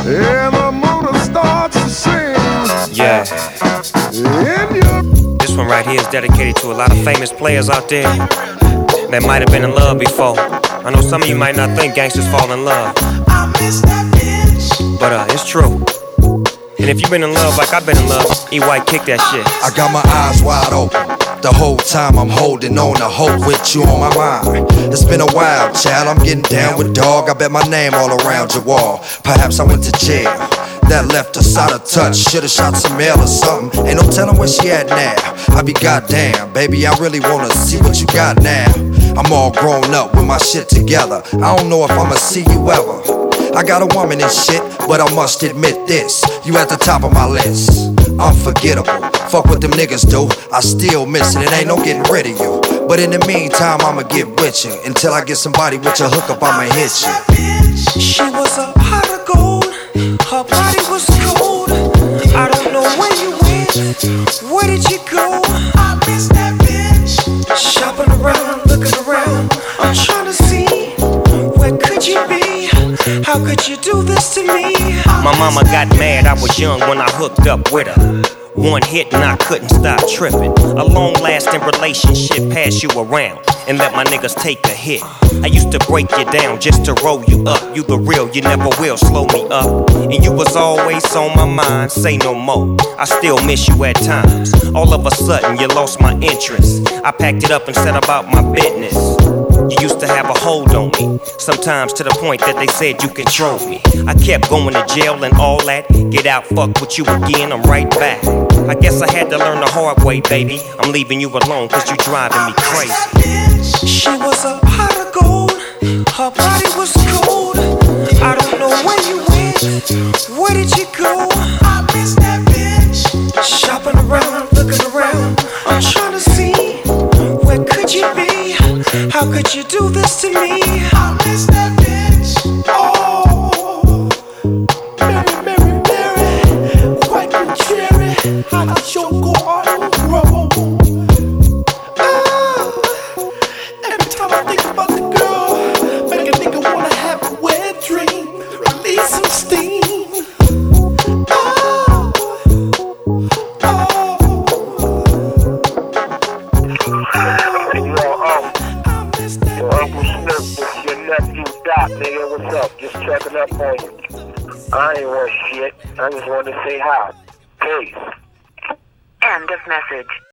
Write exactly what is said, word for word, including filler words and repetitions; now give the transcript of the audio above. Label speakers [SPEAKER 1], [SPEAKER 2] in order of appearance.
[SPEAKER 1] and the motor starts to sing.
[SPEAKER 2] Yeah.
[SPEAKER 1] In your
[SPEAKER 2] This one right here is dedicated to a lot of famous players out there that might have been in love before. I know some of you might not think gangsters fall in love, but uh, it's true. And if you've been in love like I've been in love, E. White, kick that shit.
[SPEAKER 3] I got my eyes wide open. The whole time I'm holding on to hope with you on my mind. It's been a while, child, I'm getting down with dog. I bet my name all around your wall. Perhaps I went to jail. That left us out of touch. Should've shot some mail or something. Ain't no telling where she at now. I be goddamn, baby, I really wanna see what you got now. I'm all grown up with my shit together. I don't know if I'ma see you ever. I got a woman and shit, but I must admit this. You at the top of my list. Unforgettable. Fuck what them niggas do. I still miss it. It ain't no getting rid of you. But in the meantime, I'ma get with you. Until I get somebody with your hookup, I'ma hit you.
[SPEAKER 2] She was a pot of gold. Her body was cold. I don't know where you went. Where did you go? I miss that bitch. Shopping around, looking around. I'm trying to see, where could you be? How could you do this to me? My mama got mad, I was young when I hooked up with her. One hit and I couldn't stop tripping. A long-lasting relationship pass you around and let my niggas take a hit. I used to break you down just to roll you up. You the real, you never will slow me up. And you was always on my mind, say no more. I still miss you at times. All of a sudden you lost my interest. I packed it up and set about my business. You used to have a hold on me, sometimes to the point that they said you control me. I kept going to jail and all that. Get out, fuck with you again, I'm right back. I guess I had to learn the hard way, baby. I'm leaving you alone cause you driving me crazy. She was a pot of gold. Her body was cold. I don't know where you went. Where did you go? I miss that bitch. Shopping around, looking around. I'm trying to see, where could you be? How could you do this to me? I miss that bitch.
[SPEAKER 4] Oh, Mary, Mary, Mary, quite contrary. How the show go on the road. Ah, every time I think about the girl, make a nigga wanna have a wet dream, release some steam. Oh, oh,
[SPEAKER 5] Nephew Doc, nigga, what's up? Just checking up on you. I ain't want shit. I just wanted to say hi. Peace.
[SPEAKER 6] End of message.